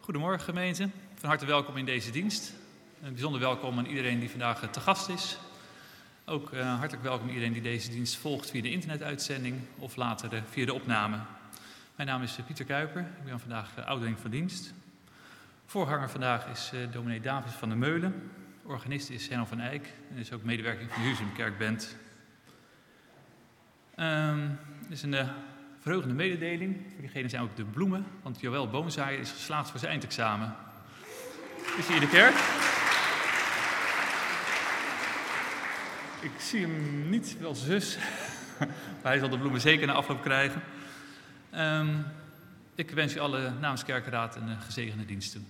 Goedemorgen gemeente, van harte welkom in deze dienst. Een bijzonder welkom aan iedereen die vandaag te gast is. Ook hartelijk welkom iedereen die deze dienst volgt via de internetuitzending of later via de opname. Mijn naam is Pieter Kuiper, ik ben vandaag ouderling van dienst. Voorganger vandaag is dominee David van der Meulen. Organist is Henno van Eyck en is ook medewerking van de Huzumkerkband. Het is een verheugende mededeling. Voor diegenen zijn ook de bloemen, want Joël Boomzaaier is geslaagd voor zijn eindexamen. Is hij in de kerk? Ik zie hem niet, wel zijn zus. Maar hij zal de bloemen zeker na afloop krijgen. Ik wens u alle namens Kerkenraad een gezegende dienst toe.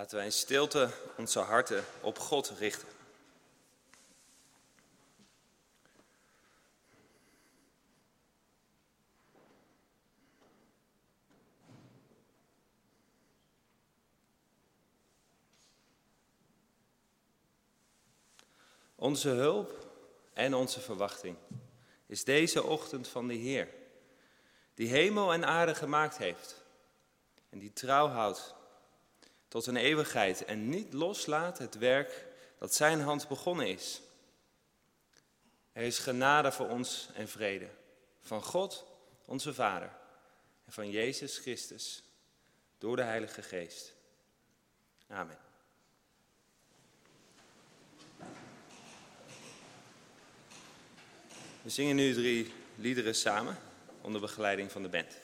Laten wij in stilte onze harten op God richten. Onze hulp en onze verwachting is deze ochtend van de Heer, die hemel en aarde gemaakt heeft en die trouw houdt tot een eeuwigheid en niet loslaat het werk dat zijn hand begonnen is. Er is genade voor ons en vrede van God, onze Vader, en van Jezus Christus door de Heilige Geest. Amen. We zingen nu 3 liederen samen onder begeleiding van de band.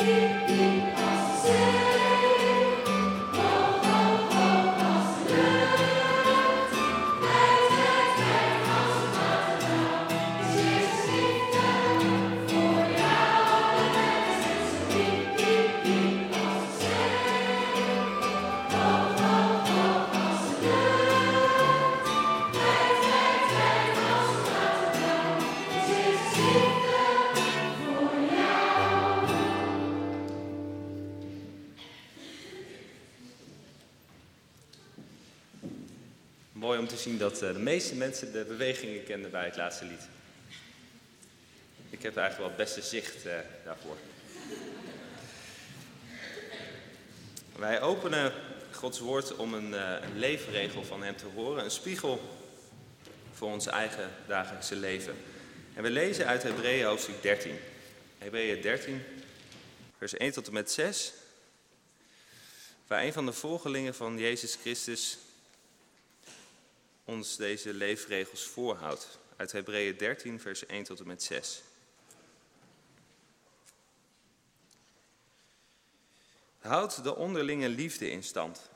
Mooi om te zien dat de meeste mensen de bewegingen kenden bij het laatste lied. Ik heb eigenlijk wel het beste zicht daarvoor. Wij openen Gods woord om een leefregel van hem te horen. Een spiegel voor ons eigen dagelijkse leven. En we lezen uit Hebreeën hoofdstuk 13. Hebreeën 13, vers 1 tot en met 6. Waar een van de volgelingen van Jezus Christus ons deze leefregels voorhoudt. Uit Hebreeën 13, vers 1 tot en met 6. Houd de onderlinge liefde in stand.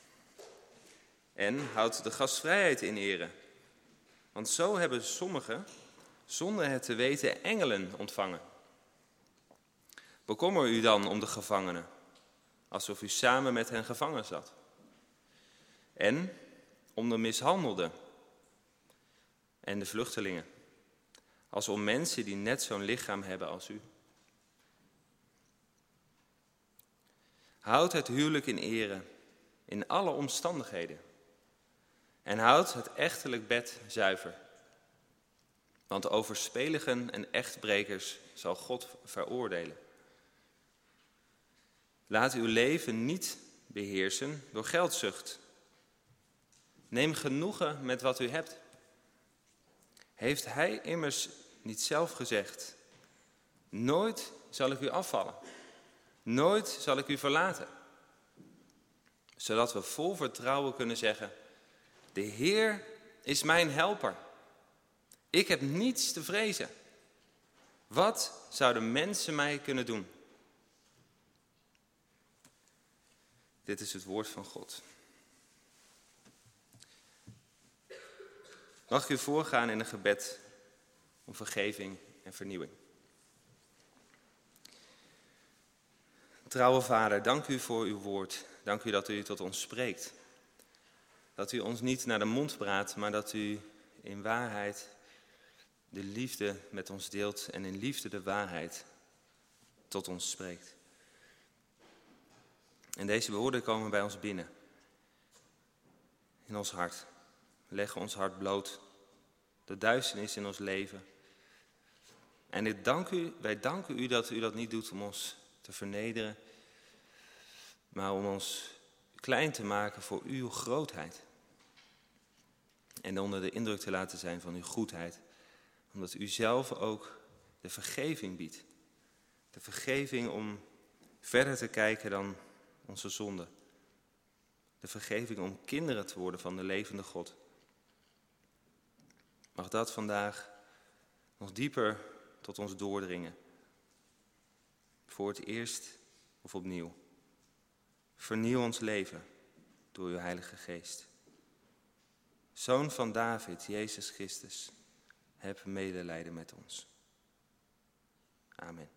En houd de gastvrijheid in ere. Want zo hebben sommigen, zonder het te weten, engelen ontvangen. Bekommer u dan om de gevangenen, alsof u samen met hen gevangen zat. En om de mishandelden en de vluchtelingen, als om mensen die net zo'n lichaam hebben als u. Houd het huwelijk in ere, in alle omstandigheden. En houd het echtelijk bed zuiver. Want overspeligen en echtbrekers zal God veroordelen. Laat uw leven niet beheersen door geldzucht. Neem genoegen met wat u hebt. Heeft hij immers niet zelf gezegd: nooit zal ik u afvallen, nooit zal ik u verlaten. Zodat we vol vertrouwen kunnen zeggen: de Heer is mijn helper. Ik heb niets te vrezen. Wat zouden mensen mij kunnen doen? Dit is het woord van God. Mag ik u voorgaan in een gebed om vergeving en vernieuwing. Trouwe Vader, dank u voor uw woord. Dank u dat u tot ons spreekt. Dat u ons niet naar de mond praat, maar dat u in waarheid de liefde met ons deelt en in liefde de waarheid tot ons spreekt. En deze woorden komen bij ons binnen. In ons hart. We leggen ons hart bloot. De duisternis in ons leven. En wij danken u dat u dat niet doet om ons te vernederen, maar om ons klein te maken voor uw grootheid. En onder de indruk te laten zijn van uw goedheid. Omdat u zelf ook de vergeving biedt. De vergeving om verder te kijken dan onze zonde. De vergeving om kinderen te worden van de levende God. Mag dat vandaag nog dieper tot ons doordringen. Voor het eerst of opnieuw. Vernieuw ons leven door uw Heilige Geest. Zoon van David, Jezus Christus, heb medelijden met ons. Amen.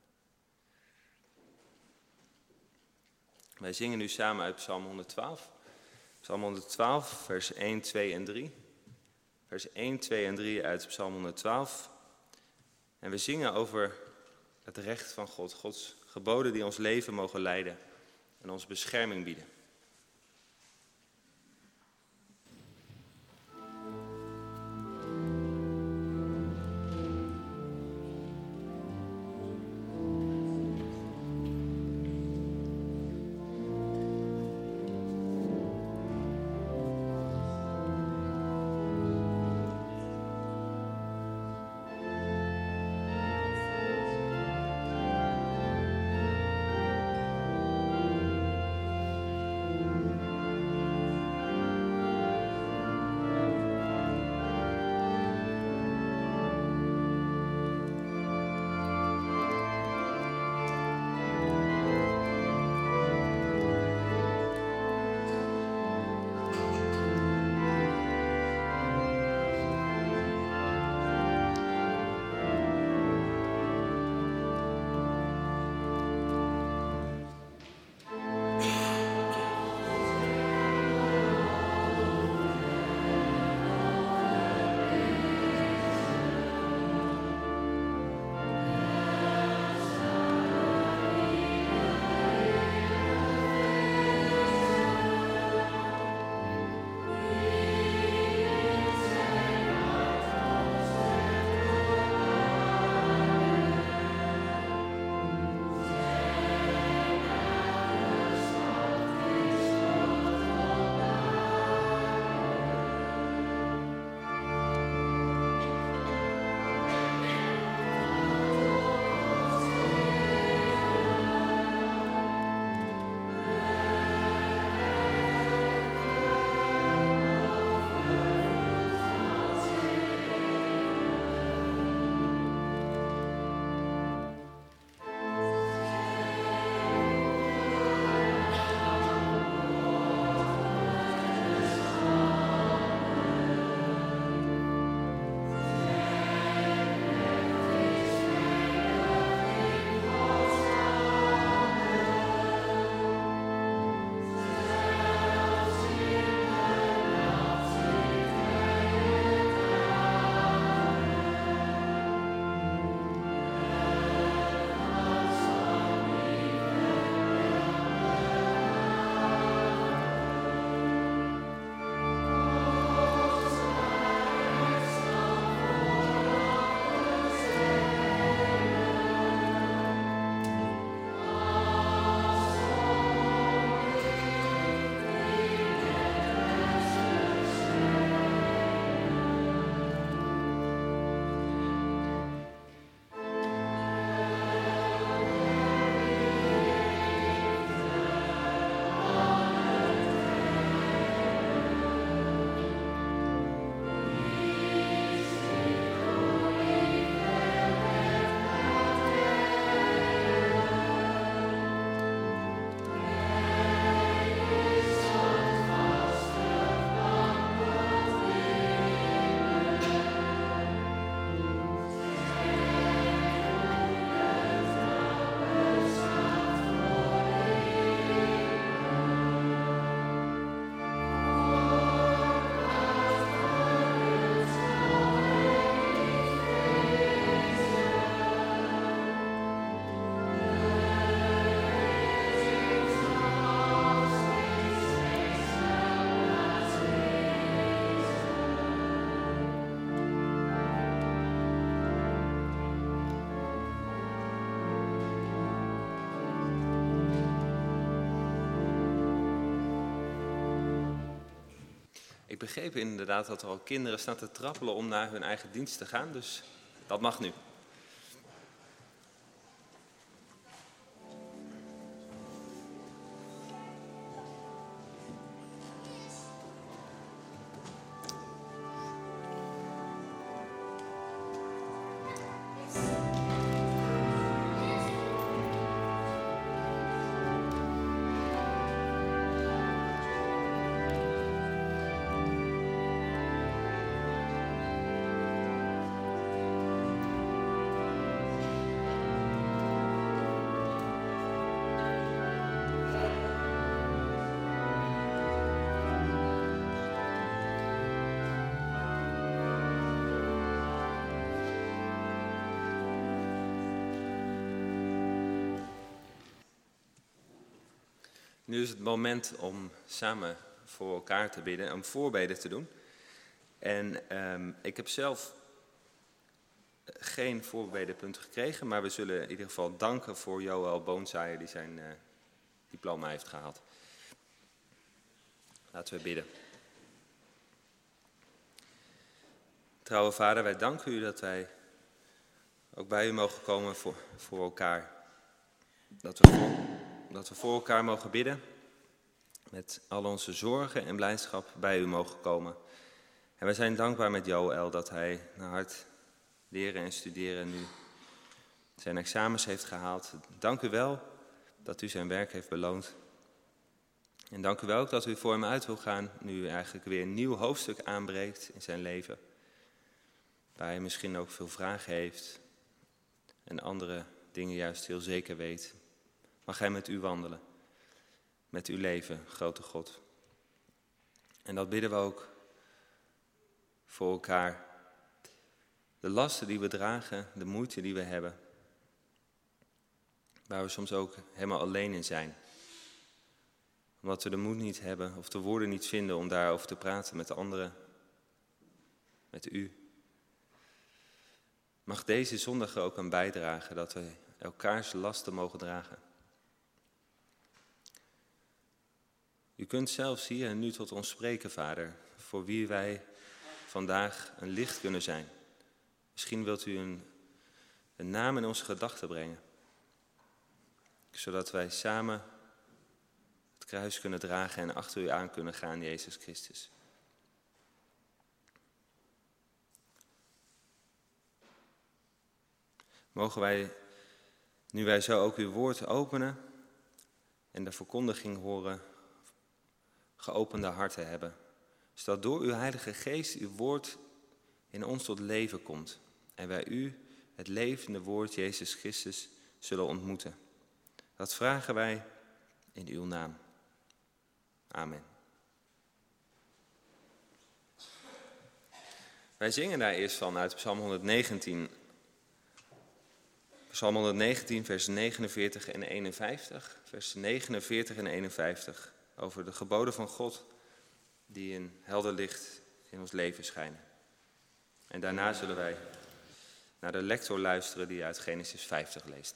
Wij zingen nu samen uit Psalm 112. Psalm 112, vers 1, 2 en 3. Vers 1, 2 en 3 uit Psalm 112. En we zingen over het recht van God. Gods geboden die ons leven mogen leiden en ons bescherming bieden. Ik begreep inderdaad dat er al kinderen staan te trappelen om naar hun eigen dienst te gaan, dus dat mag nu. Nu is het moment om samen voor elkaar te bidden, om voorbeden te doen. En ik heb zelf geen voorbedenpunten gekregen, maar we zullen in ieder geval danken voor Joël Boonsaaier die zijn diploma heeft gehaald. Laten we bidden. Trouwe Vader, wij danken u dat wij ook bij u mogen komen voor elkaar. Dat we voor elkaar mogen bidden, met al onze zorgen en blijdschap bij u mogen komen. En wij zijn dankbaar met Joël dat hij naar hard leren en studeren nu zijn examens heeft gehaald. Dank u wel dat u zijn werk heeft beloond. En dank u wel ook dat u voor hem uit wil gaan, nu eigenlijk weer een nieuw hoofdstuk aanbreekt in zijn leven. Waar hij misschien ook veel vragen heeft en andere dingen juist heel zeker weet. Mag hij met u wandelen, met uw leven, grote God. En dat bidden we ook voor elkaar. De lasten die we dragen, de moeite die we hebben. Waar we soms ook helemaal alleen in zijn. Omdat we de moed niet hebben of de woorden niet vinden om daarover te praten met anderen, met u. Mag deze zondag er ook aan bijdragen dat we elkaars lasten mogen dragen. U kunt zelfs hier en nu tot ons spreken, Vader, voor wie wij vandaag een licht kunnen zijn. Misschien wilt u een naam in onze gedachten brengen, zodat wij samen het kruis kunnen dragen en achter u aan kunnen gaan, Jezus Christus. Mogen wij, nu wij zo ook uw woord openen en de verkondiging horen, geopende harten hebben, zodat door uw Heilige Geest uw woord in ons tot leven komt en wij u, het levende woord Jezus Christus, zullen ontmoeten. Dat vragen wij in uw naam. Amen. Wij zingen daar eerst van uit Psalm 119. Psalm 119, vers 49 en 51. Vers 49 en 51. Over de geboden van God die in helder licht in ons leven schijnen. En daarna zullen wij naar de lector luisteren die uit Genesis 50 leest.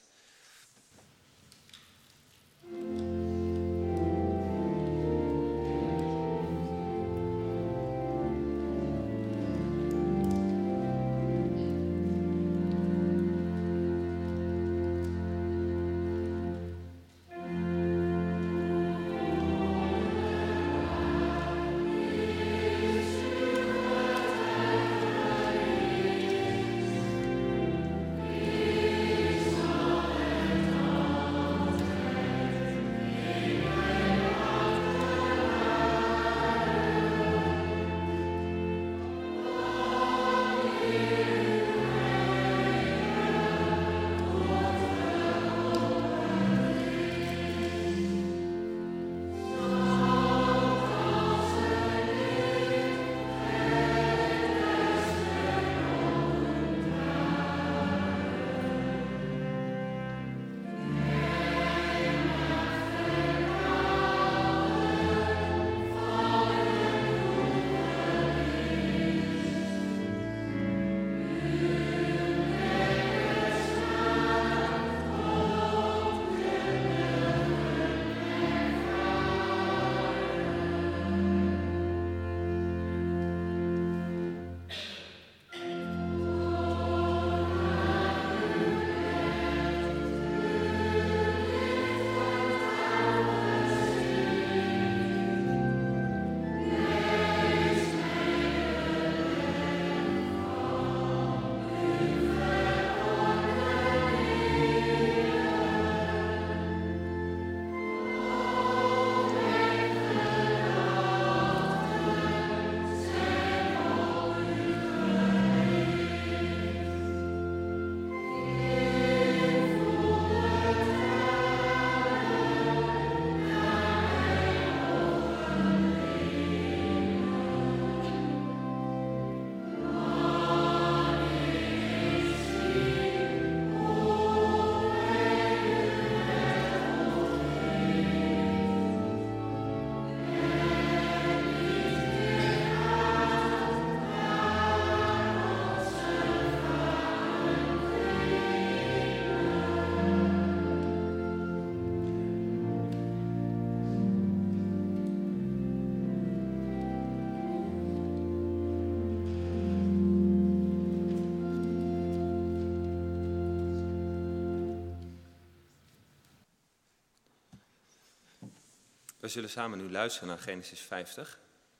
We zullen samen nu luisteren naar Genesis 50.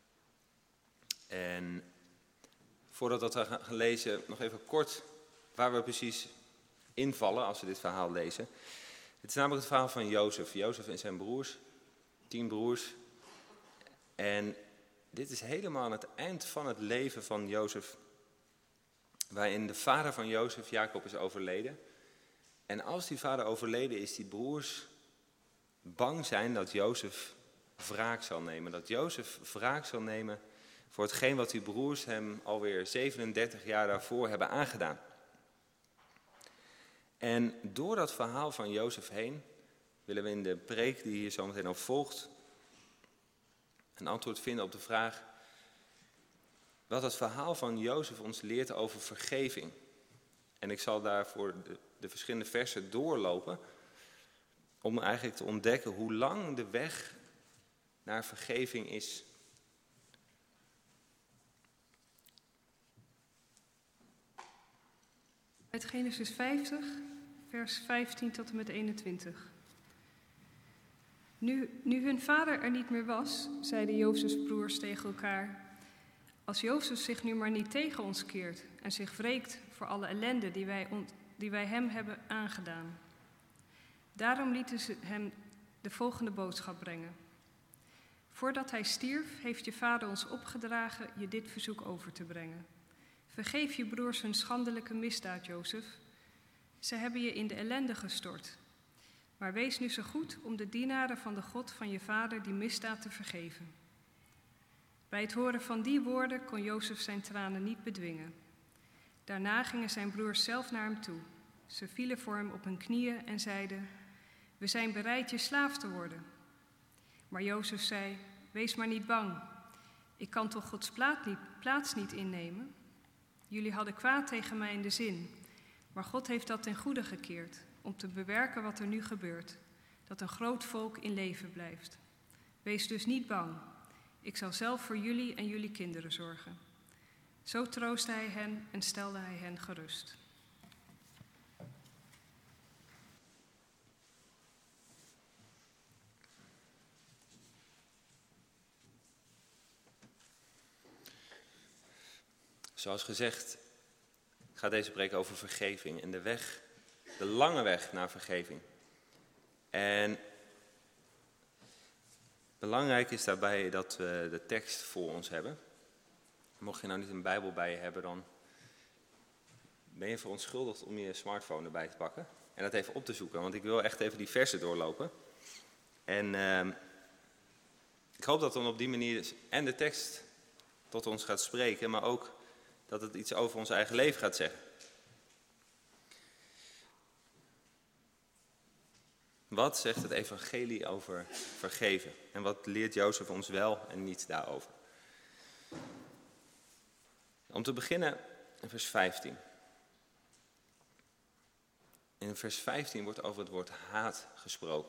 En voordat we gaan lezen, nog even kort waar we precies invallen als we dit verhaal lezen. Het is namelijk het verhaal van Jozef. Jozef en zijn broers, 10 broers. En dit is helemaal aan het eind van het leven van Jozef, waarin de vader van Jozef, Jacob, is overleden. En als die vader overleden is, die broers bang zijn dat Jozef wraak zal nemen. Dat Jozef wraak zal nemen voor hetgeen wat die broers hem alweer 37 jaar daarvoor hebben aangedaan. En door dat verhaal van Jozef heen willen we in de preek die hier zo meteen op volgt een antwoord vinden op de vraag wat het verhaal van Jozef ons leert over vergeving. En ik zal daarvoor de verschillende versen doorlopen om eigenlijk te ontdekken hoe lang de weg naar vergeving is. Uit Genesis 50, vers 15 tot en met 21. Nu hun vader er niet meer was, zeiden Jozefs broers tegen elkaar: als Jozef zich nu maar niet tegen ons keert en zich wreekt voor alle ellende die wij hem hebben aangedaan. Daarom lieten ze hem de volgende boodschap brengen. Voordat hij stierf, heeft je vader ons opgedragen je dit verzoek over te brengen. Vergeef je broers hun schandelijke misdaad, Jozef. Ze hebben je in de ellende gestort. Maar wees nu zo goed om de dienaren van de God van je vader die misdaad te vergeven. Bij het horen van die woorden kon Jozef zijn tranen niet bedwingen. Daarna gingen zijn broers zelf naar hem toe. Ze vielen voor hem op hun knieën en zeiden: we zijn bereid je slaaf te worden. Maar Jozef zei: wees maar niet bang. Ik kan toch Gods plaats niet innemen? Jullie hadden kwaad tegen mij in de zin, maar God heeft dat ten goede gekeerd, om te bewerken wat er nu gebeurt, dat een groot volk in leven blijft. Wees dus niet bang. Ik zal zelf voor jullie en jullie kinderen zorgen. Zo troostte hij hen en stelde hij hen gerust. Zoals gezegd gaat deze preek over vergeving en de lange weg naar vergeving. En belangrijk is daarbij dat we de tekst voor ons hebben. Mocht je nou niet een Bijbel bij je hebben, dan ben je verontschuldigd om je smartphone erbij te pakken en dat even op te zoeken. Want ik wil echt even die versen doorlopen. En ik hoop dat dan op die manier en de tekst tot ons gaat spreken, maar ook dat het iets over ons eigen leven gaat zeggen. Wat zegt het evangelie over vergeven? En wat leert Jozef ons wel en niet daarover? Om te beginnen in vers 15. In vers 15 wordt over het woord haat gesproken.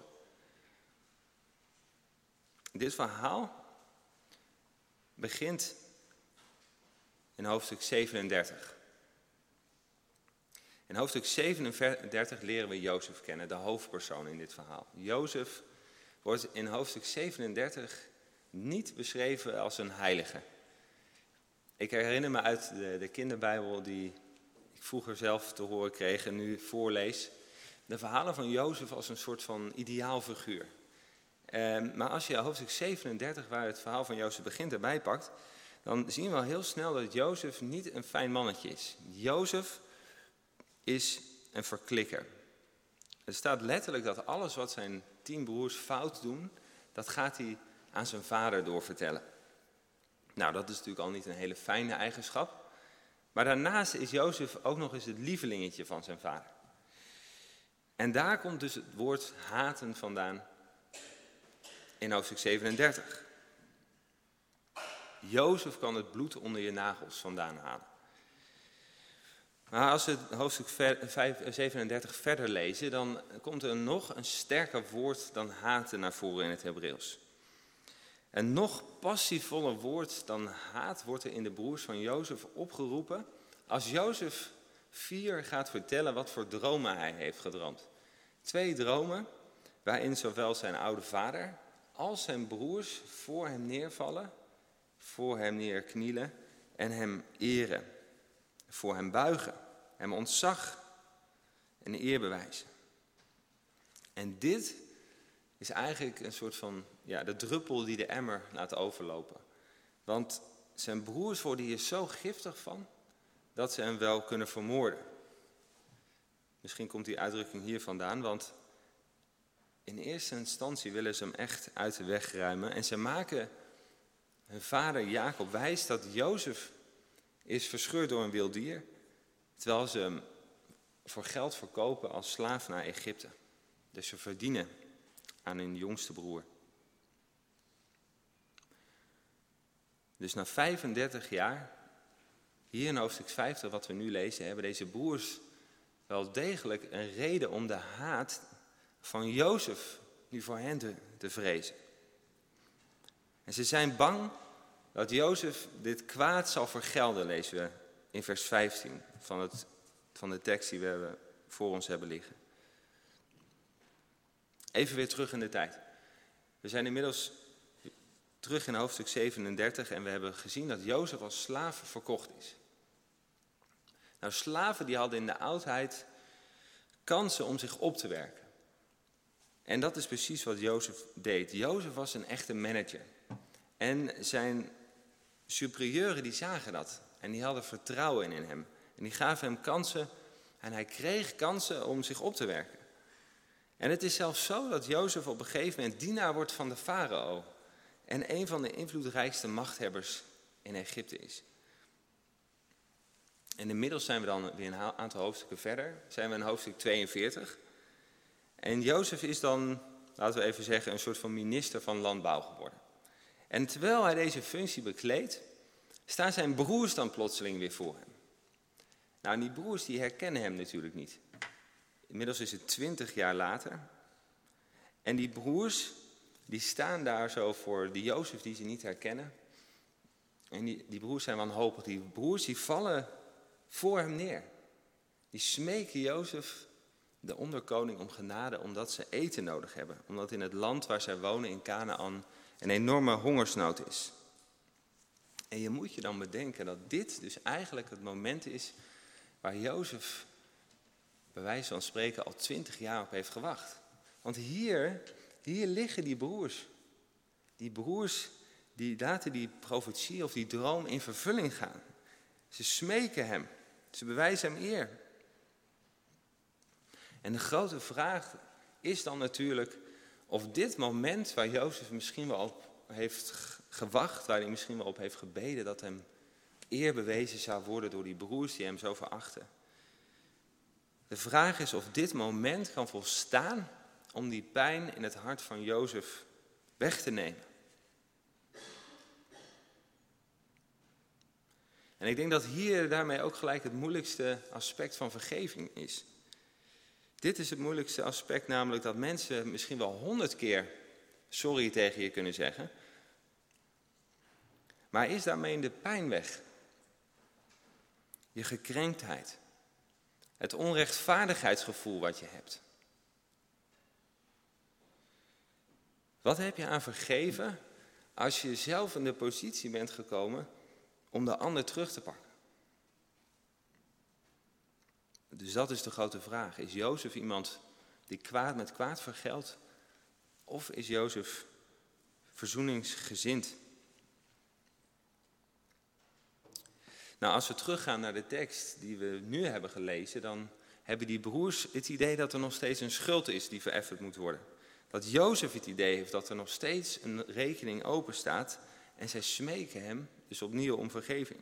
Dit verhaal begint in hoofdstuk 37. In hoofdstuk 37 leren we Jozef kennen, de hoofdpersoon in dit verhaal. Jozef wordt in hoofdstuk 37 niet beschreven als een heilige. Ik herinner me uit de kinderbijbel die ik vroeger zelf te horen kreeg en nu voorlees, de verhalen van Jozef als een soort van ideaalfiguur. Maar als je hoofdstuk 37, waar het verhaal van Jozef begint, erbij pakt, dan zien we al heel snel dat Jozef niet een fijn mannetje is. Jozef is een verklikker. Er staat letterlijk dat alles wat zijn 10 broers fout doen, dat gaat hij aan zijn vader doorvertellen. Nou, dat is natuurlijk al niet een hele fijne eigenschap. Maar daarnaast is Jozef ook nog eens het lievelingetje van zijn vader. En daar komt dus het woord haten vandaan in hoofdstuk 37. Jozef kan het bloed onder je nagels vandaan halen. Maar als we hoofdstuk 37 verder lezen, dan komt er nog een sterker woord dan haten naar voren in het Hebreeuws. Een nog passievoller woord dan haat wordt er in de broers van Jozef opgeroepen als Jozef 4 gaat vertellen wat voor dromen hij heeft gedroomd. 2 dromen waarin zowel zijn oude vader als zijn broers voor hem neervallen, voor hem neerknielen en hem eren, voor hem buigen, hem ontzag en eer bewijzen. En dit is eigenlijk een soort van de druppel die de emmer laat overlopen. Want zijn broers worden hier zo giftig van dat ze hem wel kunnen vermoorden. Misschien komt die uitdrukking hier vandaan, want in eerste instantie willen ze hem echt uit de weg ruimen. En ze maken hun vader Jacob wijs dat Jozef is verscheurd door een wild dier, terwijl ze hem voor geld verkopen als slaaf naar Egypte. Dus ze verdienen aan hun jongste broer. Dus na 35 jaar, hier in hoofdstuk 50 wat we nu lezen, hebben deze broers wel degelijk een reden om de haat van Jozef nu voor hen te vrezen. En ze zijn bang dat Jozef dit kwaad zal vergelden, lezen we in vers 15 van de tekst die we voor ons hebben liggen. Even weer terug in de tijd. We zijn inmiddels terug in hoofdstuk 37 en we hebben gezien dat Jozef als slaaf verkocht is. Nou, slaven die hadden in de oudheid kansen om zich op te werken. En dat is precies wat Jozef deed. Jozef was een echte manager. En zijn superieuren die zagen dat. En die hadden vertrouwen in hem. En die gaven hem kansen. En hij kreeg kansen om zich op te werken. En het is zelfs zo dat Jozef op een gegeven moment dienaar wordt van de farao. En een van de invloedrijkste machthebbers in Egypte is. En inmiddels zijn we dan weer een aantal hoofdstukken verder. Zijn we in hoofdstuk 42. En Jozef is dan, laten we even zeggen, een soort van minister van landbouw geworden. En terwijl hij deze functie bekleedt, staan zijn broers dan plotseling weer voor hem. Nou, die broers die herkennen hem natuurlijk niet. Inmiddels is het 20 jaar later. En die broers, die staan daar zo voor die Jozef die ze niet herkennen. En die broers zijn wanhopig. Die broers die vallen voor hem neer. Die smeken Jozef, de onderkoning, om genade omdat ze eten nodig hebben. Omdat in het land waar zij wonen, in Kanaan, een enorme hongersnood is. En je moet je dan bedenken dat dit dus eigenlijk het moment is waar Jozef, bij wijze van spreken, al 20 jaar op heeft gewacht. Want hier liggen die broers. Die broers die laten die profetie of die droom in vervulling gaan. Ze smeken hem. Ze bewijzen hem eer. En de grote vraag is dan natuurlijk of dit moment waar Jozef misschien wel op heeft gewacht, waar hij misschien wel op heeft gebeden, dat hem eer bewezen zou worden door die broers die hem zo verachten. De vraag is of dit moment kan volstaan om die pijn in het hart van Jozef weg te nemen. En ik denk dat hier daarmee ook gelijk het moeilijkste aspect van vergeving is. Dit is het moeilijkste aspect, namelijk dat mensen misschien wel 100 keer sorry tegen je kunnen zeggen. Maar is daarmee de pijn weg? Je gekrenktheid. Het onrechtvaardigheidsgevoel wat je hebt. Wat heb je aan vergeven als je zelf in de positie bent gekomen om de ander terug te pakken? Dus dat is de grote vraag. Is Jozef iemand die kwaad met kwaad vergeldt? Of is Jozef verzoeningsgezind? Nou, als we teruggaan naar de tekst die we nu hebben gelezen, dan hebben die broers het idee dat er nog steeds een schuld is die vereffend moet worden. Dat Jozef het idee heeft dat er nog steeds een rekening open staat en zij smeken hem dus opnieuw om vergeving.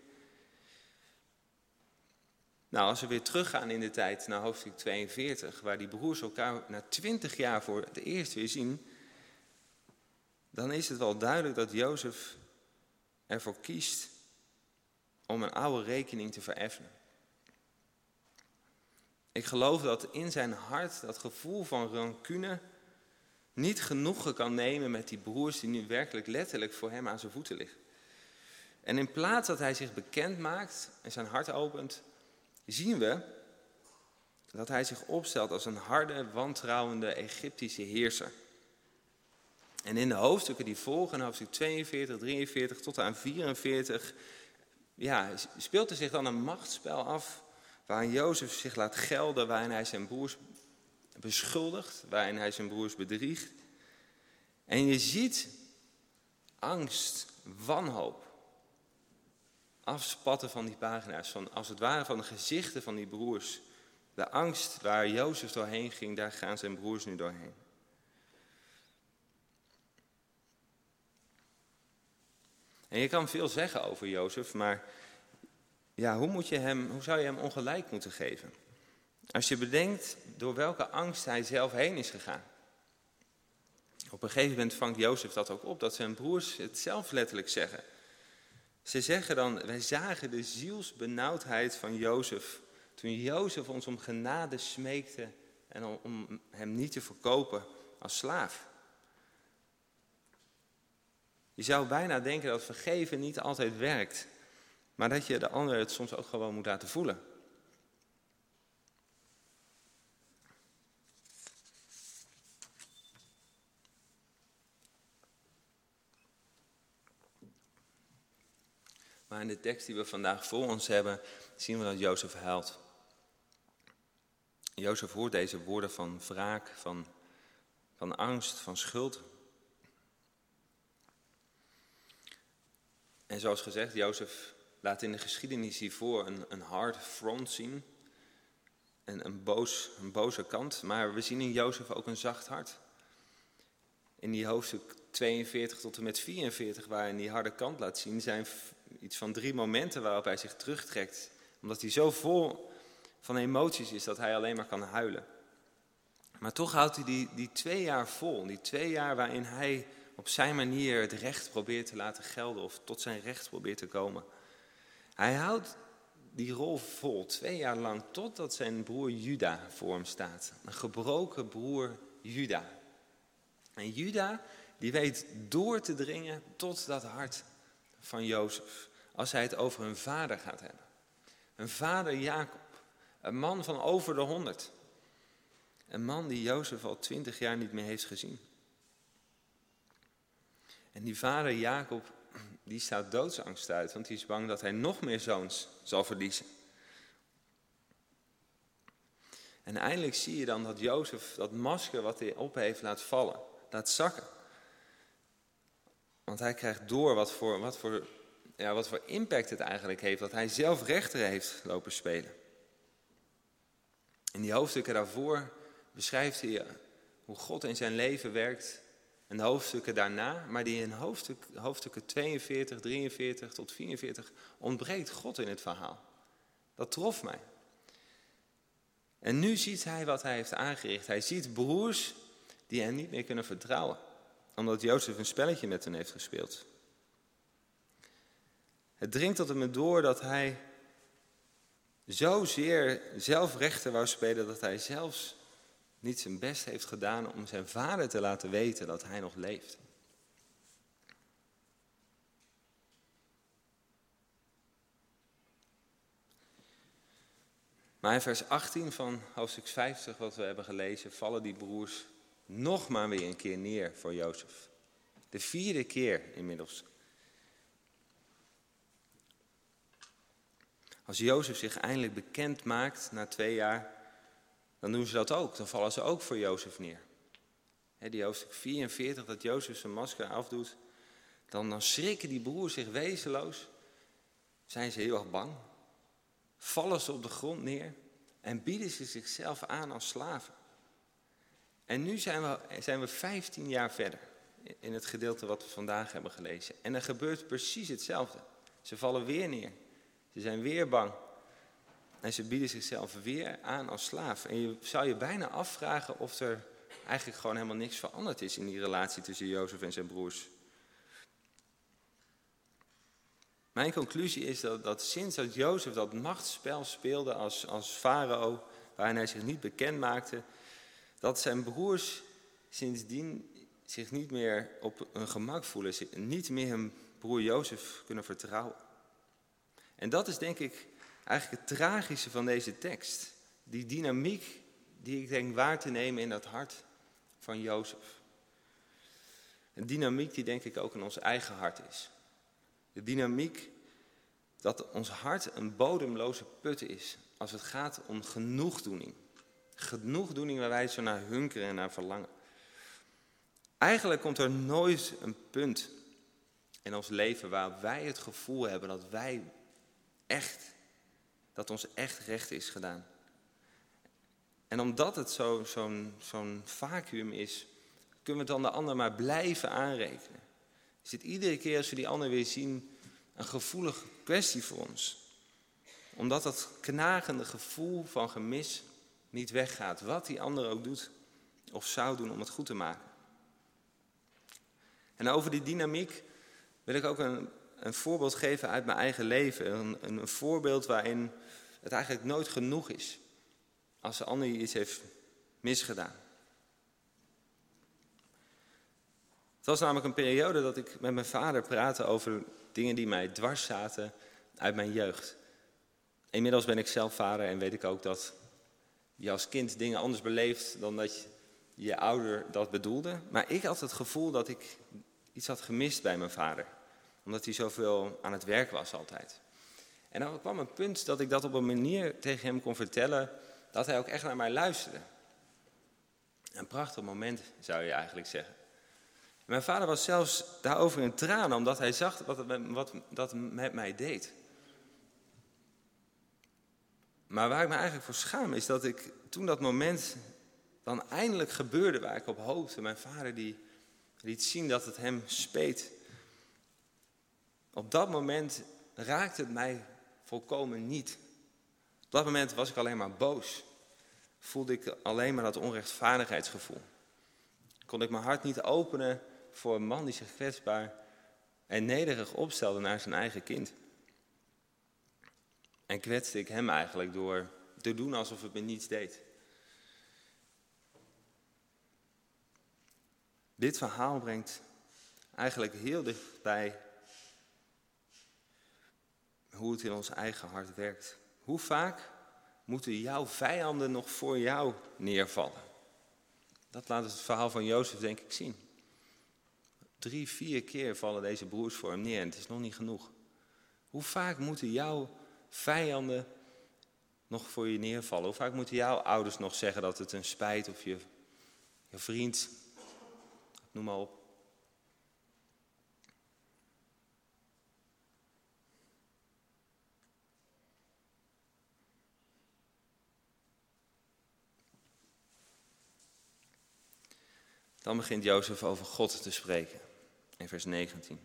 Nou, als we weer teruggaan in de tijd naar hoofdstuk 42, waar die broers elkaar na 20 jaar voor het eerst weer zien, dan is het wel duidelijk dat Jozef ervoor kiest om een oude rekening te vereffenen. Ik geloof dat in zijn hart dat gevoel van rancune niet genoegen kan nemen met die broers die nu werkelijk letterlijk voor hem aan zijn voeten liggen. En in plaats dat hij zich bekend maakt en zijn hart opent, zien we dat hij zich opstelt als een harde, wantrouwende Egyptische heerser. En in de hoofdstukken die volgen, hoofdstuk 42, 43 tot aan 44, speelt er zich dan een machtsspel af waarin Jozef zich laat gelden, waarin hij zijn broers beschuldigt, waarin hij zijn broers bedriegt. En je ziet angst, wanhoop afspatten van die pagina's, van, als het ware van de gezichten van die broers. De angst waar Jozef doorheen ging, daar gaan zijn broers nu doorheen. En je kan veel zeggen over Jozef, maar hoe zou je hem ongelijk moeten geven? Als je bedenkt door welke angst hij zelf heen is gegaan. Op een gegeven moment vangt Jozef dat ook op, dat zijn broers het zelf letterlijk zeggen. Ze zeggen dan, wij zagen de zielsbenauwdheid van Jozef toen Jozef ons om genade smeekte en om hem niet te verkopen als slaaf. Je zou bijna denken dat vergeven niet altijd werkt, maar dat je de ander het soms ook gewoon moet laten voelen. Maar in de tekst die we vandaag voor ons hebben, zien we dat Jozef huilt. Jozef hoort deze woorden van wraak, van angst, van schuld. En zoals gezegd, Jozef laat in de geschiedenis hiervoor een hard front zien. Een boze kant. Maar we zien in Jozef ook een zacht hart. In die hoofdstuk 42 tot en met 44, waar hij die harde kant laat zien, zijn iets van 3 momenten waarop hij zich terugtrekt. Omdat hij zo vol van emoties is dat hij alleen maar kan huilen. Maar toch houdt hij die 2 jaar vol. Die 2 jaar waarin hij op zijn manier het recht probeert te laten gelden of tot zijn recht probeert te komen. Hij houdt die rol vol 2 jaar lang totdat zijn broer Juda voor hem staat. Een gebroken broer Juda. En Juda die weet door te dringen tot dat hart van Jozef. Als hij het over een vader gaat hebben. Een vader Jacob. Een man van over de 100. Een man die Jozef al 20 jaar niet meer heeft gezien. En die vader Jacob, die staat doodsangst uit, want die is bang dat hij nog meer zoons zal verliezen. En eindelijk zie je dan dat Jozef dat masker wat hij op heeft laat vallen, laat zakken. Want hij krijgt door wat voor impact het eigenlijk heeft, dat hij zelf rechter heeft lopen spelen. In die hoofdstukken daarvoor beschrijft hij hoe God in zijn leven werkt. En de hoofdstukken daarna, maar die in hoofdstukken 42, 43 tot 44 ontbreekt God in het verhaal. Dat trof mij. En nu ziet hij wat hij heeft aangericht. Hij ziet broers die hem niet meer kunnen vertrouwen. Omdat Jozef een spelletje met hen heeft gespeeld. Het dringt tot hem door dat hij zozeer zelf rechter wou spelen dat hij zelfs niet zijn best heeft gedaan om zijn vader te laten weten dat hij nog leeft. Maar in vers 18 van hoofdstuk 50, wat we hebben gelezen, vallen die broers nog maar weer een keer neer voor Jozef. De 4e keer inmiddels. Als Jozef zich eindelijk bekend maakt na 2 jaar, dan doen ze dat ook. Dan vallen ze ook voor Jozef neer. Die hoofdstuk 44, dat Jozef zijn masker afdoet. Dan schrikken die broers zich wezenloos. Zijn ze heel erg bang. Vallen ze op de grond neer. En bieden ze zichzelf aan als slaven. En nu zijn we 15 jaar verder. In het gedeelte wat we vandaag hebben gelezen. En er gebeurt precies hetzelfde. Ze vallen weer neer. Ze zijn weer bang. En ze bieden zichzelf weer aan als slaaf. En je zou je bijna afvragen of er eigenlijk gewoon helemaal niks veranderd is in die relatie tussen Jozef en zijn broers. Mijn conclusie is dat sinds dat Jozef dat machtsspel speelde als farao, waarin hij zich niet bekend maakte, dat zijn broers sindsdien zich niet meer op hun gemak voelen, niet meer hun broer Jozef kunnen vertrouwen. En dat is denk ik eigenlijk het tragische van deze tekst. Die dynamiek die ik denk waar te nemen in dat hart van Jozef. Een dynamiek die denk ik ook in ons eigen hart is. De dynamiek dat ons hart een bodemloze put is als het gaat om genoegdoening. Genoegdoening waar wij zo naar hunkeren en naar verlangen. Eigenlijk komt er nooit een punt in ons leven waar wij het gevoel hebben dat ons echt recht is gedaan. En omdat het zo'n vacuüm is, kunnen we dan de ander maar blijven aanrekenen. Is het iedere keer als we die ander weer zien een gevoelige kwestie voor ons. Omdat dat knagende gevoel van gemis niet weggaat, wat die ander ook doet of zou doen om het goed te maken. En over die dynamiek wil ik ook een voorbeeld geven uit mijn eigen leven. Een voorbeeld waarin het eigenlijk nooit genoeg is als de ander iets heeft misgedaan. Het was namelijk een periode dat ik met mijn vader praatte over dingen die mij dwars zaten uit mijn jeugd. Inmiddels ben ik zelf vader en weet ik ook dat je als kind dingen anders beleeft dan dat je ouder dat bedoelde. Maar ik had het gevoel dat ik iets had gemist bij mijn vader. Omdat hij zoveel aan het werk was altijd. En dan kwam een punt dat ik dat op een manier tegen hem kon vertellen dat hij ook echt naar mij luisterde. Een prachtig moment zou je eigenlijk zeggen. Mijn vader was zelfs daarover in tranen omdat hij zag wat dat met mij deed. Maar waar ik me eigenlijk voor schaam is dat ik toen dat moment dan eindelijk gebeurde waar ik op hoopte. Mijn vader die liet zien dat het hem speet. Op dat moment raakte het mij volkomen niet. Op dat moment was ik alleen maar boos. Voelde ik alleen maar dat onrechtvaardigheidsgevoel. Kon ik mijn hart niet openen voor een man die zich kwetsbaar en nederig opstelde naar zijn eigen kind. En kwetste ik hem eigenlijk door te doen alsof het me niets deed. Dit verhaal brengt eigenlijk heel dichtbij hoe het in ons eigen hart werkt. Hoe vaak moeten jouw vijanden nog voor jou neervallen? Dat laat het verhaal van Jozef denk ik zien. 3-4 keer vallen deze broers voor hem neer en het is nog niet genoeg. Hoe vaak moeten jouw vijanden nog voor je neervallen? Hoe vaak moeten jouw ouders nog zeggen dat het een spijt of je vriend, noem maar op. Dan begint Jozef over God te spreken, in vers 19.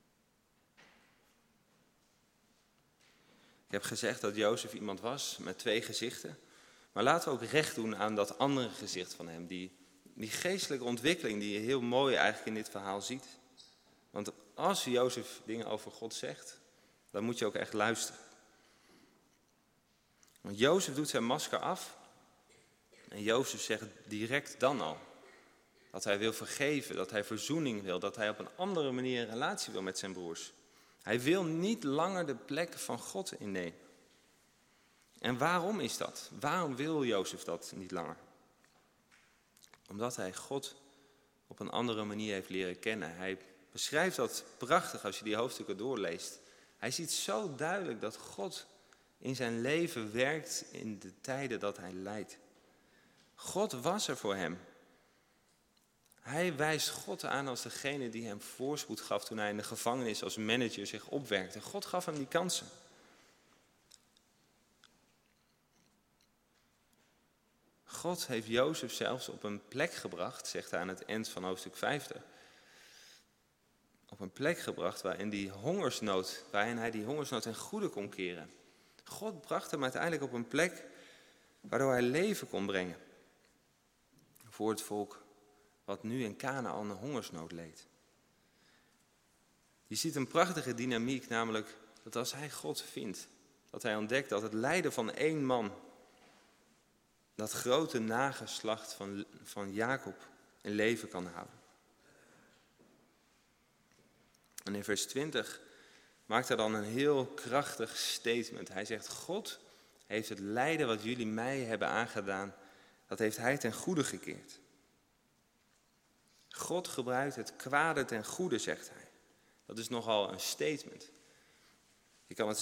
Ik heb gezegd dat Jozef iemand was met 2 gezichten. Maar laten we ook recht doen aan dat andere gezicht van hem. Die geestelijke ontwikkeling die je heel mooi eigenlijk in dit verhaal ziet. Want als Jozef dingen over God zegt, dan moet je ook echt luisteren. Want Jozef doet zijn masker af. En Jozef zegt direct dan al dat hij wil vergeven, dat hij verzoening wil, dat hij op een andere manier een relatie wil met zijn broers. Hij wil niet langer de plek van God innemen. En waarom is dat? Waarom wil Jozef dat niet langer? Omdat hij God op een andere manier heeft leren kennen. Hij beschrijft dat prachtig als je die hoofdstukken doorleest. Hij ziet zo duidelijk dat God in zijn leven werkt in de tijden dat hij lijdt. God was er voor hem. Hij wijst God aan als degene die hem voorspoed gaf toen hij in de gevangenis als manager zich opwerkte. God gaf hem die kansen. God heeft Jozef zelfs op een plek gebracht, zegt hij aan het eind van hoofdstuk 50. Op een plek gebracht waarin hij die hongersnood ten goede kon keren. God bracht hem uiteindelijk op een plek waardoor hij leven kon brengen voor het volk wat nu in Kanaän een hongersnood leed. Je ziet een prachtige dynamiek, namelijk dat als hij God vindt, dat hij ontdekt dat het lijden van 1 man, dat grote nageslacht van Jacob, in leven kan houden. En in vers 20 maakt hij dan een heel krachtig statement. Hij zegt, God heeft het lijden wat jullie mij hebben aangedaan, dat heeft hij ten goede gekeerd. God gebruikt het kwade ten goede, zegt hij. Dat is nogal een statement. Je kan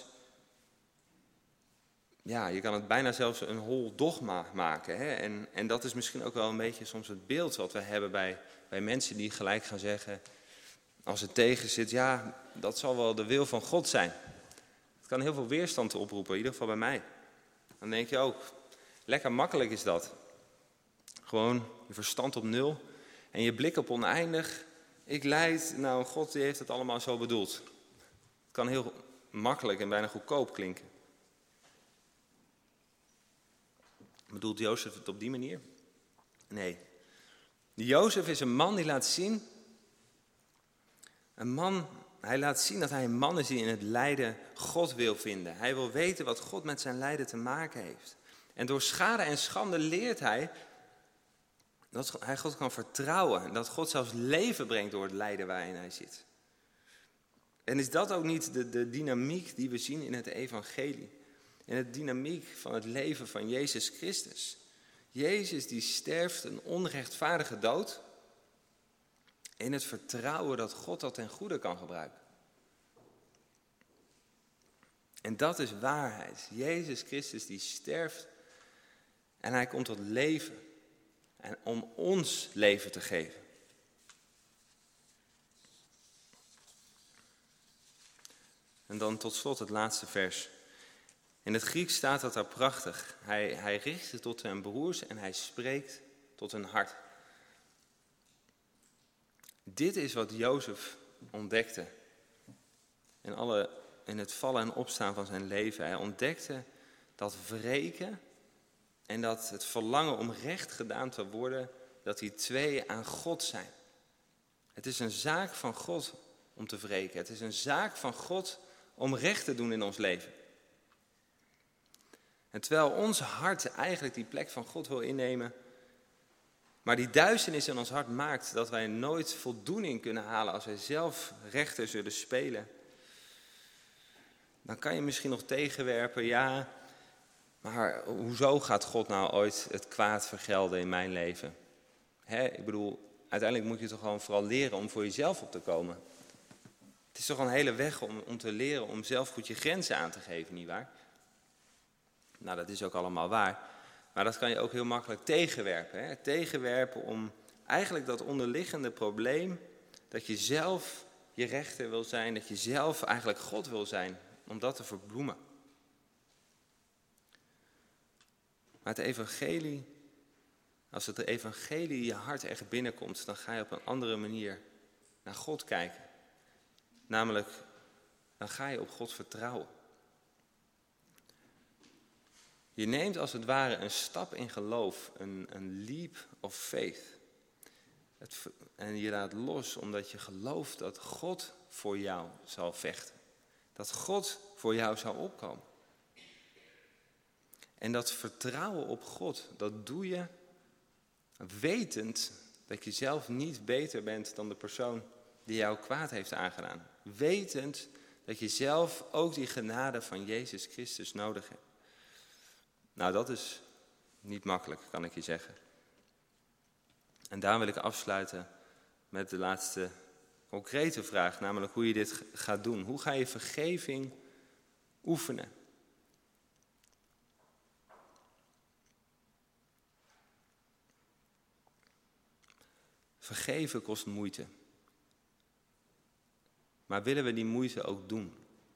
het bijna zelfs een hol dogma maken. Hè? En dat is misschien ook wel een beetje soms het beeld wat we hebben bij mensen die gelijk gaan zeggen, als het tegen zit, ja, dat zal wel de wil van God zijn. Het kan heel veel weerstand oproepen, in ieder geval bij mij. Dan denk je ook, lekker makkelijk is dat. Gewoon je verstand op nul en je blik op oneindig. Ik lijd, nou God die heeft het allemaal zo bedoeld. Het kan heel makkelijk en bijna goedkoop klinken. Bedoelt Jozef het op die manier? Nee. Jozef is een man die laat zien. Hij laat zien dat hij een man is die in het lijden God wil vinden. Hij wil weten wat God met zijn lijden te maken heeft. En door schade en schande leert hij dat hij God kan vertrouwen. En dat God zelfs leven brengt door het lijden waarin hij zit. En is dat ook niet de dynamiek die we zien in het evangelie? In de dynamiek van het leven van Jezus Christus. Jezus die sterft een onrechtvaardige dood. In het vertrouwen dat God dat ten goede kan gebruiken. En dat is waarheid. Jezus Christus die sterft en hij komt tot leven. En om ons leven te geven. En dan tot slot het laatste vers. In het Grieks staat dat daar prachtig. Hij richt zich tot zijn broers en hij spreekt tot hun hart. Dit is wat Jozef ontdekte. In het vallen en opstaan van zijn leven. Hij ontdekte dat wreken en dat het verlangen om recht gedaan te worden, dat die twee aan God zijn. Het is een zaak van God om te wreken. Het is een zaak van God om recht te doen in ons leven. En terwijl ons hart eigenlijk die plek van God wil innemen, maar die duisternis in ons hart maakt dat wij nooit voldoening kunnen halen als wij zelf rechter zullen spelen, dan kan je misschien nog tegenwerpen, ja, maar hoezo gaat God nou ooit het kwaad vergelden in mijn leven? Ik bedoel, uiteindelijk moet je toch gewoon vooral leren om voor jezelf op te komen. Het is toch een hele weg om te leren om zelf goed je grenzen aan te geven, nietwaar? Nou, dat is ook allemaal waar. Maar dat kan je ook heel makkelijk tegenwerpen. Tegenwerpen om eigenlijk dat onderliggende probleem, dat je zelf je rechter wil zijn, dat je zelf eigenlijk God wil zijn, om dat te verbloemen. Maar het evangelie, als het evangelie je hart echt binnenkomt, dan ga je op een andere manier naar God kijken. Namelijk, dan ga je op God vertrouwen. Je neemt als het ware een stap in geloof, een leap of faith. En je laat los omdat je gelooft dat God voor jou zal vechten. Dat God voor jou zal opkomen. En dat vertrouwen op God, dat doe je wetend dat je zelf niet beter bent dan de persoon die jou kwaad heeft aangedaan. Wetend dat je zelf ook die genade van Jezus Christus nodig hebt. Nou, dat is niet makkelijk, kan ik je zeggen. En daar wil ik afsluiten met de laatste concrete vraag, namelijk hoe je dit gaat doen. Hoe ga je vergeving oefenen? Vergeven kost moeite. Maar willen we die moeite ook doen?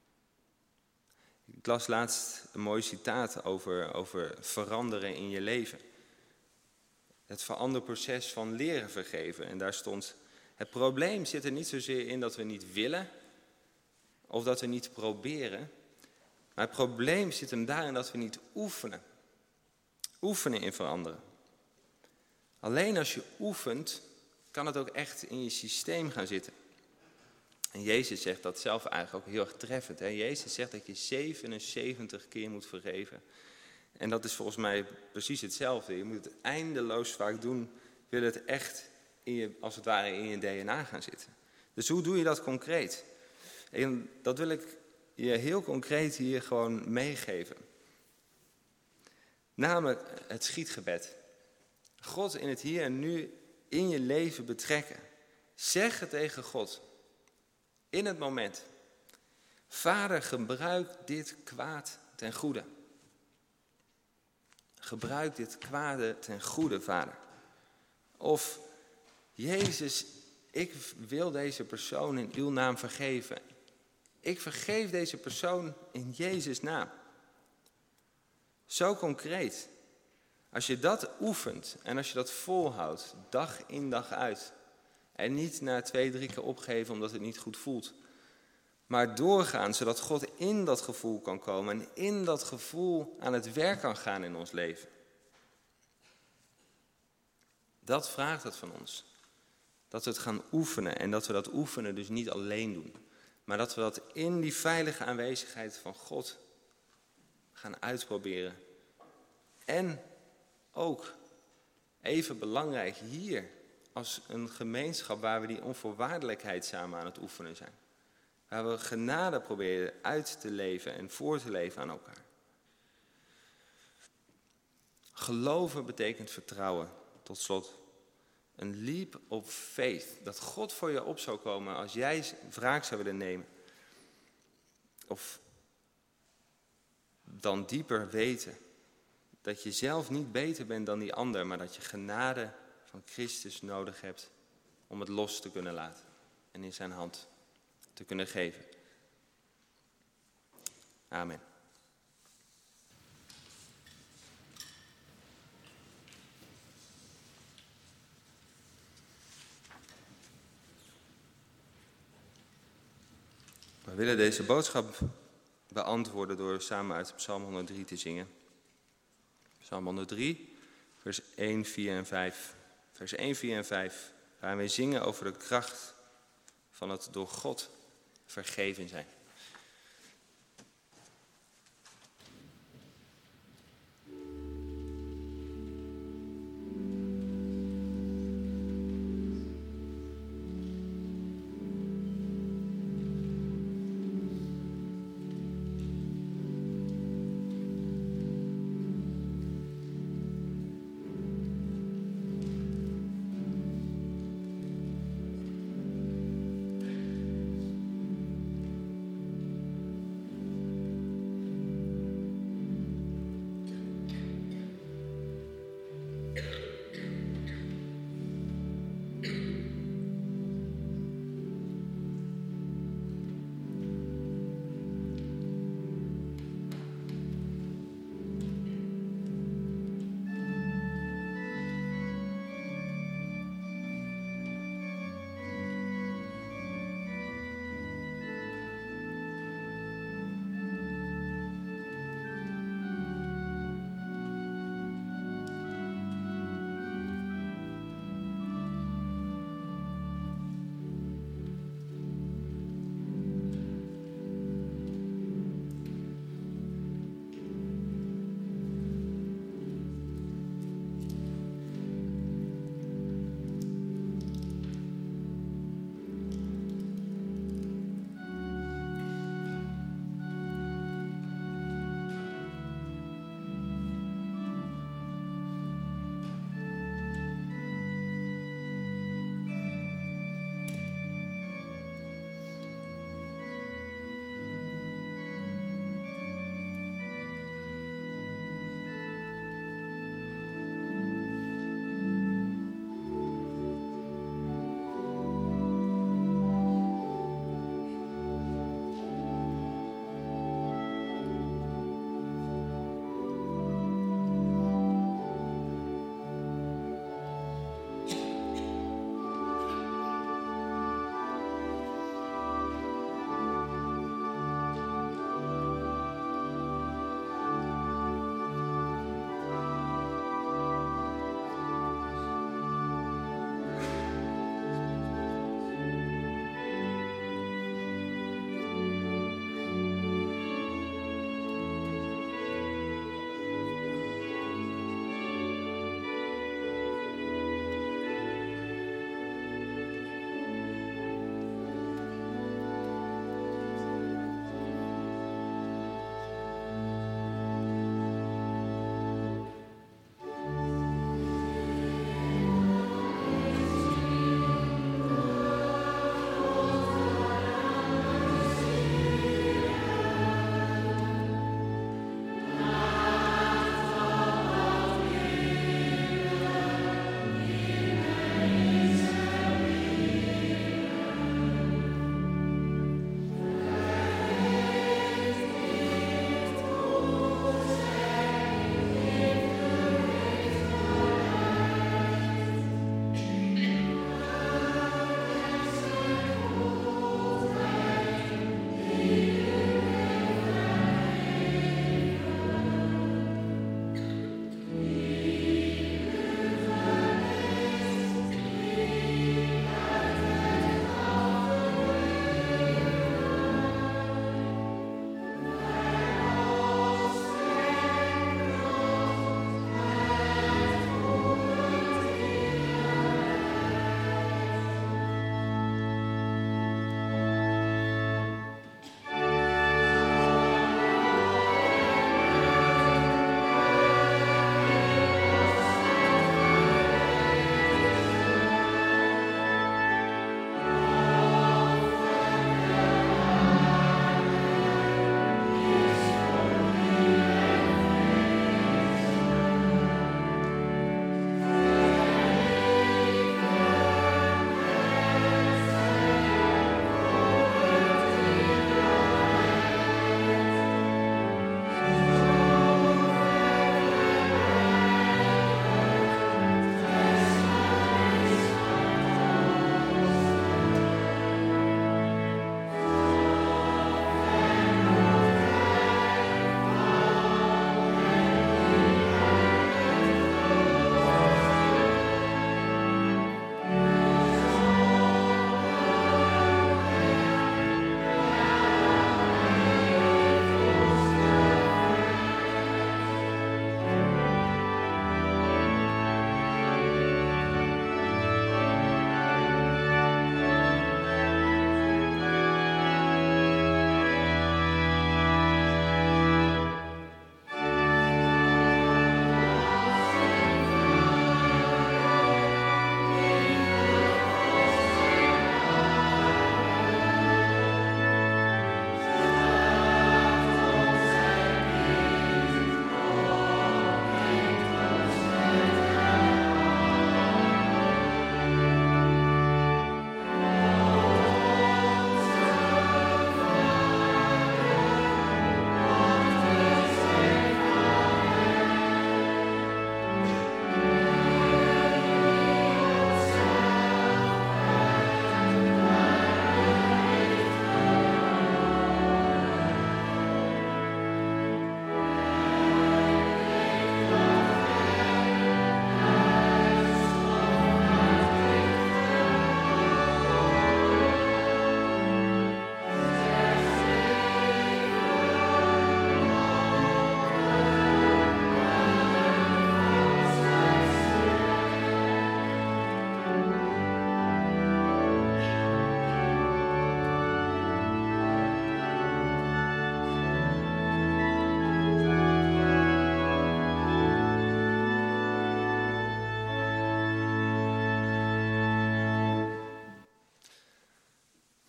Ik las laatst een mooi citaat over veranderen in je leven. Het veranderproces van leren vergeven. En daar stond, het probleem zit er niet zozeer in dat we niet willen of dat we niet proberen. Maar het probleem zit hem daarin dat we niet oefenen. Oefenen in veranderen. Alleen als je oefent, kan het ook echt in je systeem gaan zitten. En Jezus zegt dat zelf eigenlijk ook heel erg treffend. Hè? Jezus zegt dat je 77 keer moet vergeven. En dat is volgens mij precies hetzelfde. Je moet het eindeloos vaak doen, wil het echt als het ware in je DNA gaan zitten. Dus hoe doe je dat concreet? En dat wil ik je heel concreet hier gewoon meegeven. Namelijk het schietgebed. God in het hier en nu in je leven betrekken. Zeg het tegen God. In het moment. Vader, gebruik dit kwaad ten goede. Gebruik dit kwade ten goede, Vader. Of, Jezus, ik wil deze persoon in uw naam vergeven. Ik vergeef deze persoon in Jezus' naam. Zo concreet. Als je dat oefent en als je dat volhoudt, dag in dag uit. En niet na 2, 3 keer opgeven omdat het niet goed voelt. Maar doorgaan, zodat God in dat gevoel kan komen en in dat gevoel aan het werk kan gaan in ons leven. Dat vraagt het van ons. Dat we het gaan oefenen en dat we dat oefenen dus niet alleen doen. Maar dat we dat in die veilige aanwezigheid van God gaan uitproberen. En ook, even belangrijk, hier als een gemeenschap waar we die onvoorwaardelijkheid samen aan het oefenen zijn. Waar we genade proberen uit te leven en voor te leven aan elkaar. Geloven betekent vertrouwen, tot slot. Een leap of faith, dat God voor je op zou komen als jij wraak zou willen nemen. Of dan dieper weten dat je zelf niet beter bent dan die ander, maar dat je genade van Christus nodig hebt om het los te kunnen laten en in zijn hand te kunnen geven. Amen. We willen deze boodschap beantwoorden door samen uit Psalm 103 te zingen. Psalm 103, vers 1, 4 en 5. Vers 1, 4 en 5, waarin wij zingen over de kracht van het door God vergeven zijn.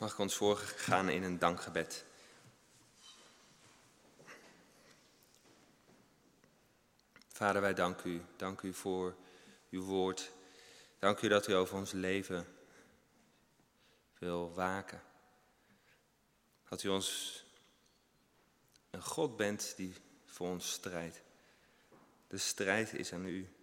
Mag ik ons voorgaan in een dankgebed. Vader, wij danken u. Dank u voor uw woord. Dank u dat u over ons leven wil waken. Dat u ons een God bent die voor ons strijdt. De strijd is aan u.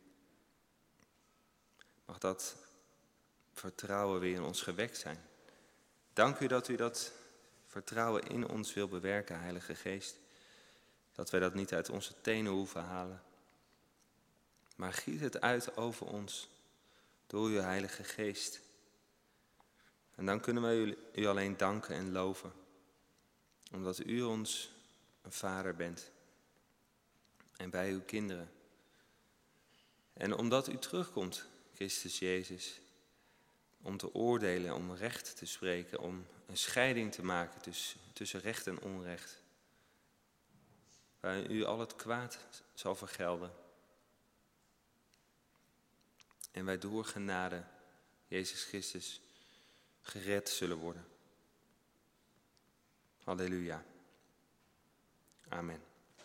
Mag dat vertrouwen weer in ons gewekt zijn. Dank u dat u dat vertrouwen in ons wil bewerken, Heilige Geest. Dat wij dat niet uit onze tenen hoeven halen. Maar giet het uit over ons door uw Heilige Geest. En dan kunnen wij u alleen danken en loven. Omdat u ons een vader bent. En wij uw kinderen. En omdat u terugkomt, Christus Jezus. Om te oordelen, om recht te spreken, om een scheiding te maken tussen recht en onrecht. Waarin u al het kwaad zal vergelden. En wij door genade, Jezus Christus, gered zullen worden. Halleluja. Amen.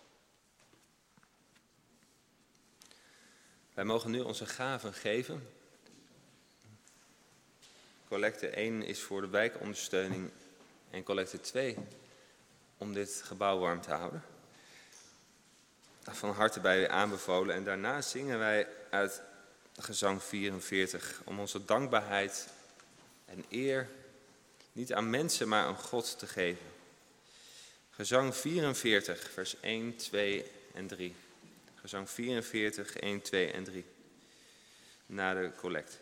Wij mogen nu onze gaven geven. Collecte 1 is voor de wijkondersteuning en collecte 2 om dit gebouw warm te houden. Van harte bij u aanbevolen. En daarna zingen wij uit gezang 44 om onze dankbaarheid en eer niet aan mensen, maar aan God te geven. Gezang 44, vers 1, 2 en 3. Gezang 44, 1, 2 en 3. Na de collect.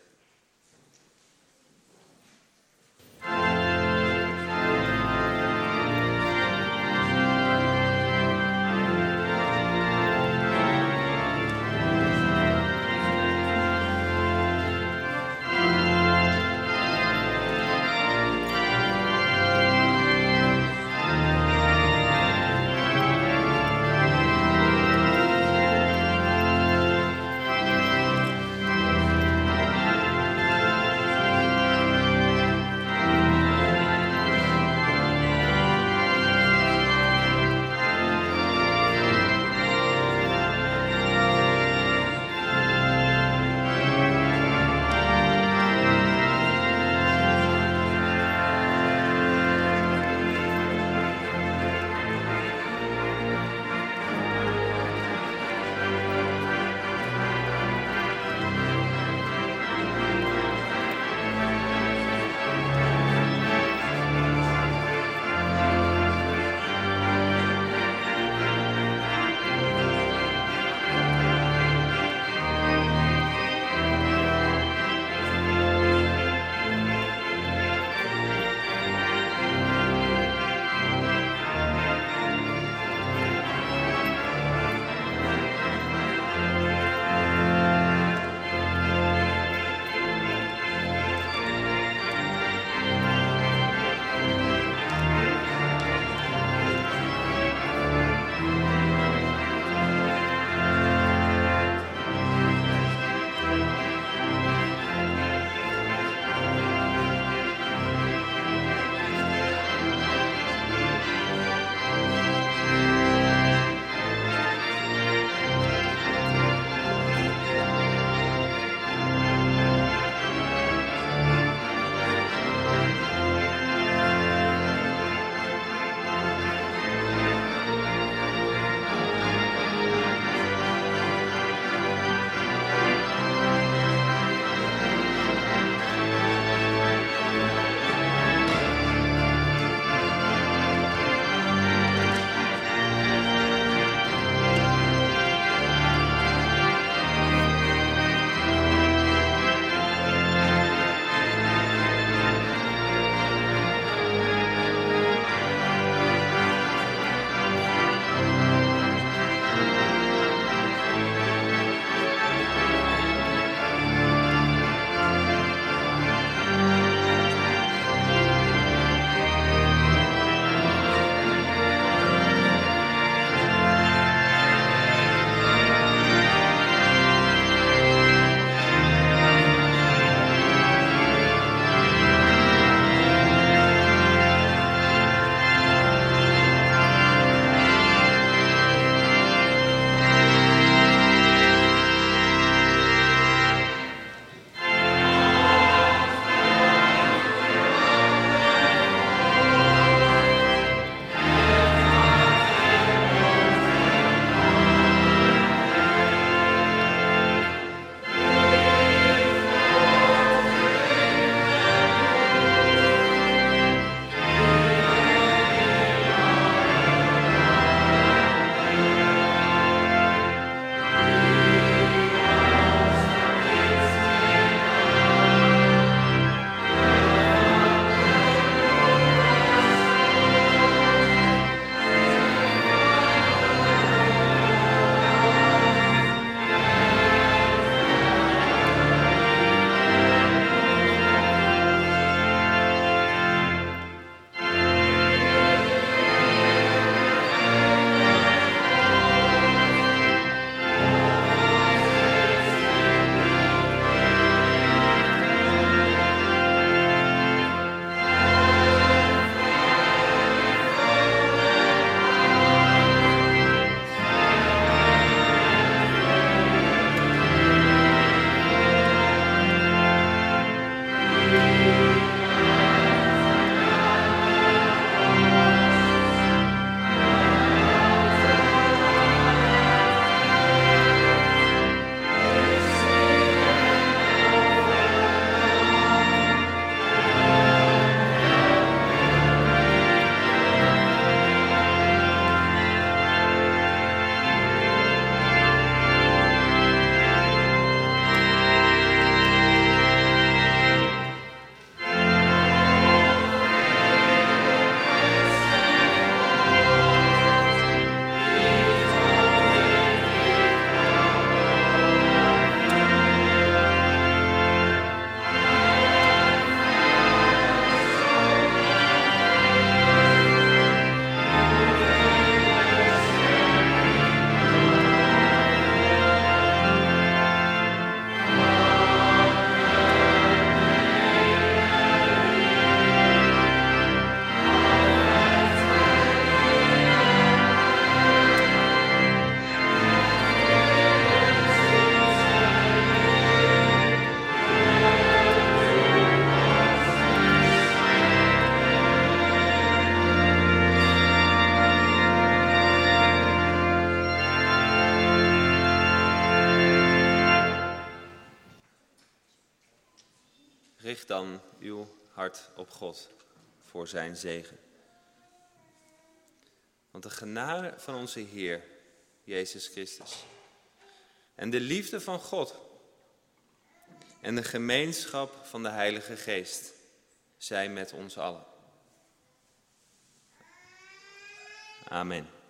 dan uw hart op God voor zijn zegen. Want de genade van onze Heer, Jezus Christus, en de liefde van God en de gemeenschap van de Heilige Geest zij met ons allen. Amen.